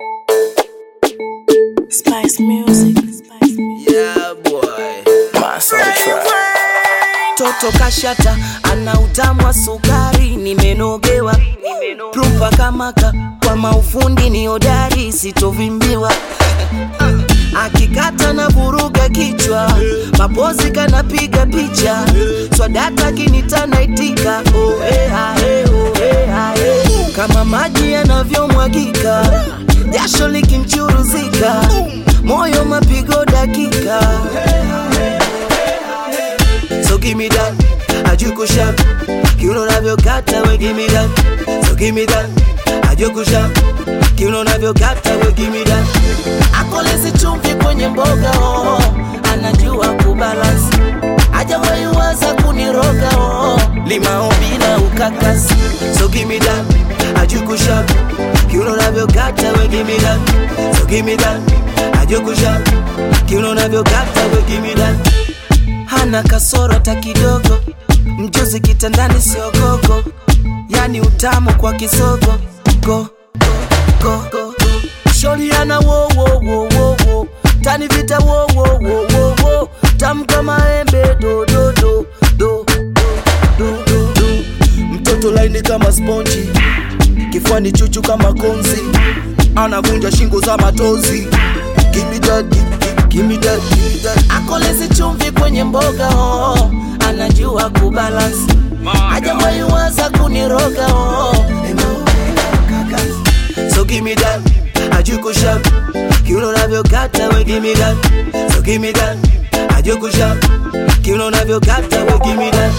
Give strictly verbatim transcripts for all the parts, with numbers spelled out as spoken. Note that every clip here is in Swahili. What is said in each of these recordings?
Spice music. Spice music. Yeah boy. Mass on the track. Toto kashata ana utamu wa sukari, nimenogewa Prumpa kamaka kwa maufundi ni hodari, sitovimbiwa akikata na vuruga kichwa, mapozi kanapiga picha, swadata kinita naitika, oh eh ah eh oh eh ah eh. Kama maji yanavyomwagika, jasho likimchuruzika, moyo mapigo dakika. So give me that, ajuku shak, kiuno navyokata we give me that. So give me that, ajuku shak, kiuno navyokata we give me that. Akolezi chumvi kwenye mboga oh, anajua kubalance, hajawahi waza kuniroga oh, limao bila ukakasi. So give me that, ajuku shak, kiuno navyokata we give me that. So give me that, ajuku shak, kiuno navyokata we give me that. Hana kasoro hata kidogo, mjuzi kitandani sio gogo, yani utamu kwa kisogo. Go, go, go, go. Shori ana wo wo wo wo wo, tani vita wo wo wo wo wo, tamu kama embe do do do do do do do. Mtoto laini kama sponji, kifuani chuchu kama konzi, anavunja shingo za matozi. Give me that, give me that, give me that. Akolezi chumvi kwenye mboga oh, anajua kubalance, hajawahi waza kuniroga oh. So give me that, ajuku shak, kiuno navyokata we give me that. So give me that, ajuku shak, kiuno navyokata we give me that.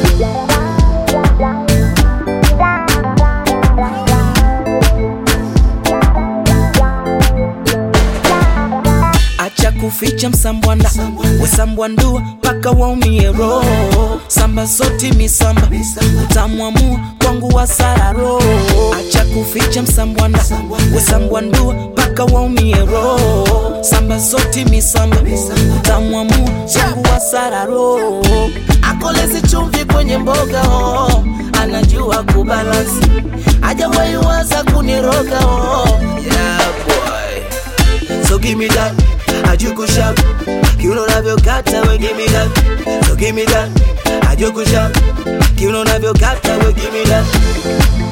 Acha kuficha msambwanda, we sambwandua paka waumie roho. Samba zoti misamba, utamwamua kwangu wa sararo. Acha kuficha msambwanda, we sambwandua paka waumie roho. Samba zoti misamba, utamwamua kwangu wa sararo. Akolezi chumvi kwenye mboga oh, anajua kubalance, hajawahi waza kuniroga oh. Yeah boy. So give me that, ajuku shak, kiuno navyokata we give me that. So give me that, ajuku shak, kiuno navyokata we give me that.